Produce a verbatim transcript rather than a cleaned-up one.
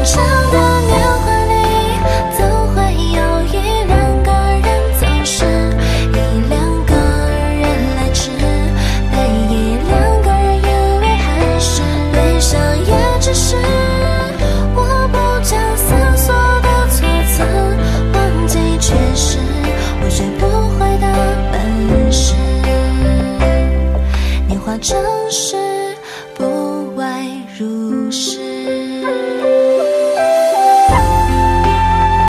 长的年华里，总会有一两个人走失，一两个人来迟，被一两个人以为还是悲伤，也只是我不假思索的措辞，忘记却是我学不会的本事。年华正是不外如是。